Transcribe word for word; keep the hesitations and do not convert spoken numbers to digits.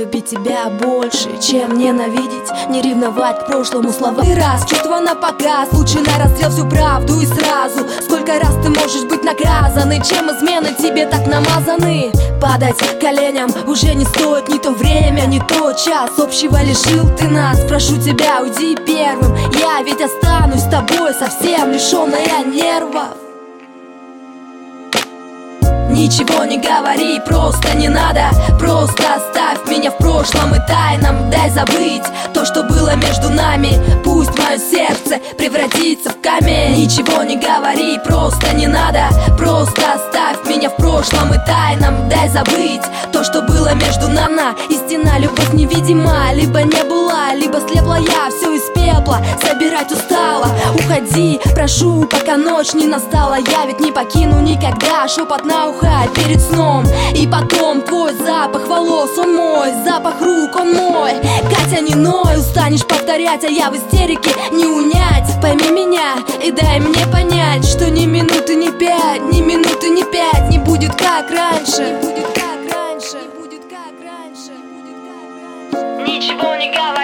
любить тебя больше, чем ненавидеть, не ревновать к прошлому словам. Ты раз, чувства на показ, лучше на расстрел всю правду и сразу. Сколько раз ты можешь быть наказаны, чем измены тебе так намазаны? Падать коленям уже не стоит, не то время, не тот час. Общего лишил ты нас, прошу тебя, уйди первым. Я ведь останусь с тобой, совсем лишённая нервов. Ничего не говори, просто не надо. Просто оставь меня в прошлом и тайном. Дай забыть то, что было между нами. Пусть мое сердце превратится в камень. Ничего не говори, просто не надо. Просто оставь меня в прошлом и тайном. Дай забыть то, что было между нами. Истинная любовь невидима, либо не была, либо слепла я, все из пепла собирать устала. Уходи, прошу, пока ночь не настала. Я ведь не покину никогда, шепот на ухо перед сном. И потом твой запах волос, он мой, запах рук, он мой. Катя, не ной, устанешь повторять, а я в истерике не унять. Пойми меня и дай мне понять, что ни минуты, ни пять, ни минуты, ни пять не будет как раньше. Не будет как раньше, не будет как раньше, будет как раньше. Ничего не говори.